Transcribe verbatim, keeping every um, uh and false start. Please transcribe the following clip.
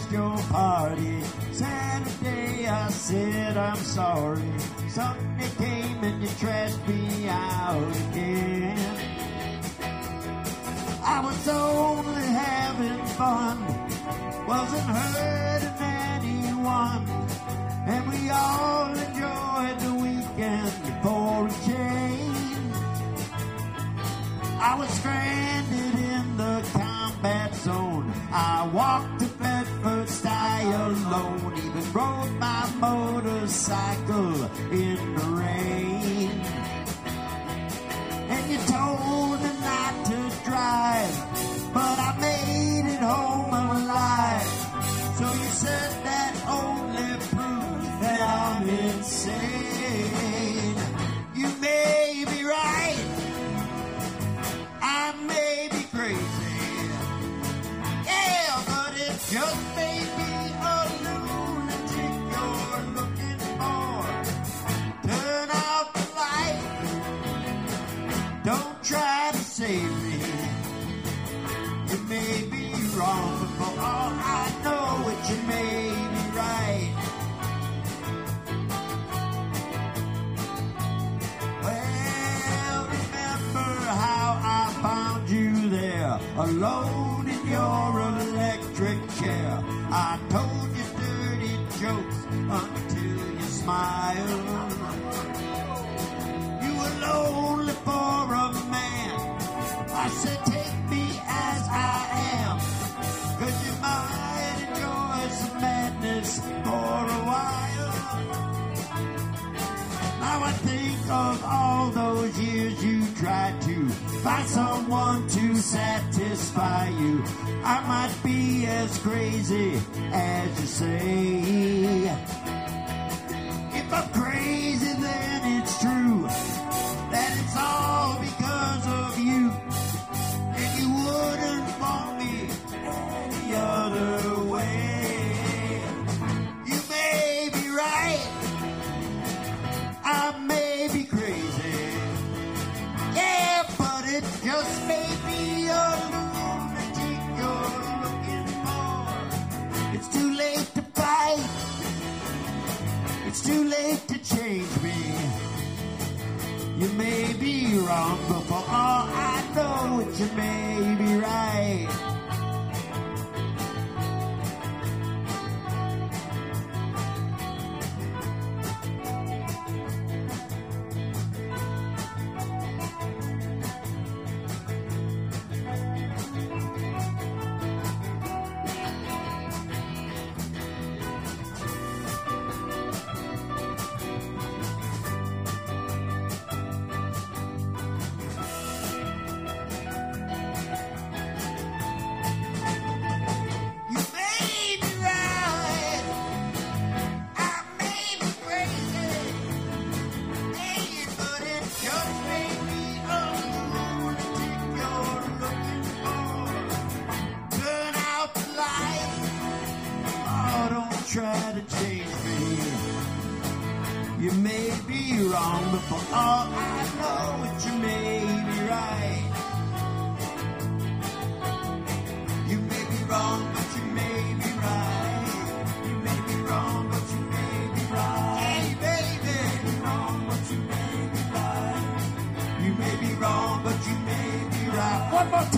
crashed your party. Saturday I said I'm sorry. Sunday came and you trashed me out again. I was only having fun, wasn't hurting anyone, and we all enjoyed the weekend for a change. I was stranded in the combat zone. I walked to Bedford Stuyvesant alone, even rode my motorcycle in the rain. And you told me not to drive, but I made it home alive. So you said that only proves that I'm insane. You may be right, I may be crazy, yeah, but it just may be a lunatic you're looking for. Turn out the light, don't try to save me. You may be wrong, but for all I know it, you may be right. Well, remember how I found you there, alone in your electric chair. I told you dirty jokes until you smiled. You were lonely for a man. I said take me as I am, 'cause you might enjoy some madness for a while. Now I think of all those years you tried to find someone to satisfy you. I might be as crazy as you say. If I'm crazy, then it's true that it's all because of you, and you wouldn't want me any other way. You may be right, I may be crazy, yeah, but it just may be a lunatic you're looking for. It's too late to fight, it's too late to change me. You may be wrong, but for all I know it, you may be right. You may be right, I may be crazy, hey, but it just may be a lunatic you're looking for. Turn out the light, oh, don't try to change me. You may be wrong, but for all I know it, you may be right. You may be wrong, but you may be right. You may be wrong, but you may be right. Hey, baby, you may be wrong, but you may be right. You may be wrong, but you may be right. One more time.